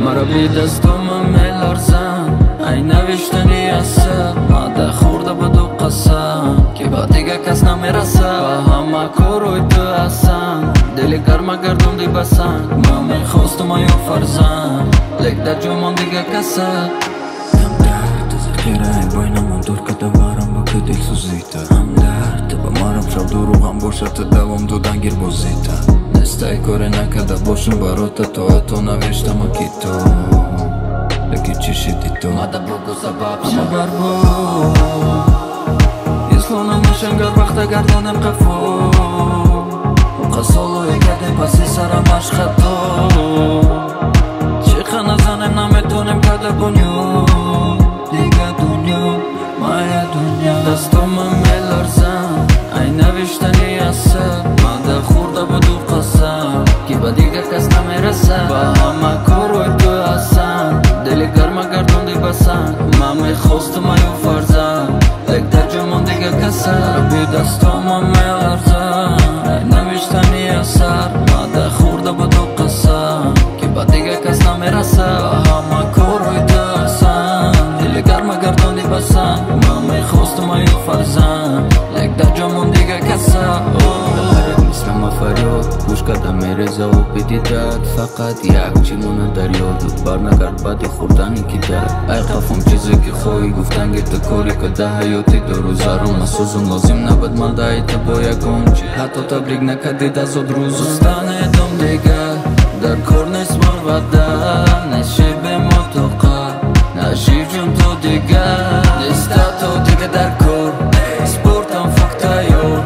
مرا بی دستم میلرزن ای نوشتنی اصل ماده خورده بدو قسم که با دیگه کس نمیرسه با همه کروی تو اصلا دلی گرم گردوندی بسن ما میخواستم ایو فرزن لیک در جمعون دیگه کسه همدرد از خیره باینمون دور کده وارم با که دل سوزیده همدرد با مارم شب دروغم باشه تا دوام دودن گیر بازیده نستای کاره نکده باشم برات تو نوشتم کی تو لکی چی شدی تو ماده بگو سبب شد بربو یسلونم نشنگر وقت گردانم قفو قصالوی کده پسی سرمش خطو چیخه نزنم نمیتونم کده بنیو دیگه دنیا مایه دنیا دستم میلرزن ای نوشتنی اصل ماده خورده بدو قسم که با دیگه کس نمیرسه با همه کروی تو اصلا دلی گرم گردوندی بسن من میخواستم ایو فرزن لیک در جمعون دیگه کسه بی دستم میلرزن ای نوشتنی اثر ماده خورده بدو قسم که با دیگه کس نمیرسه با همه کروی تو اصلا دلی گرم گردوندی بسن من میخواستم ایو فرزن لیک در جمعون دیگه کسه مثل فریاد گوش کردم میرزا و بدیدد فقط یک چیمونه در یادت بر نگرد بدی خوردنی که در ای خفم چیزی که خواهی گفتن گرد کاری که ده حیاتی دو روزه رو مسوزم لازم نبود من دهی تا با یکم چی حتی تبلیغ نکدید از od روز استانه دم دیگه در کار نیست من وده نشیب مطلقه نشیب جون تو دیگه نیستا تو دیگه در کار سپورتم فکتایو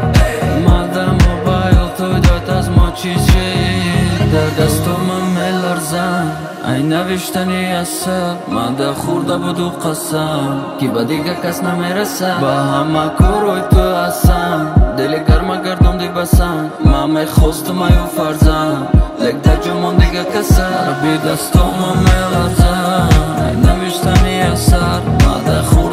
در دستم میلرزن ای نوشتنی اصل ماده خورده بدو قسم که با دیگه کس نمیرسه با همه کروی تو اصلا دلی گرم گردوندی بسن من میخواستم ایو فرزن لیک در جمعون دیگه کسه بی دستم میلرزن ای نوشتنی اثر ماده خورده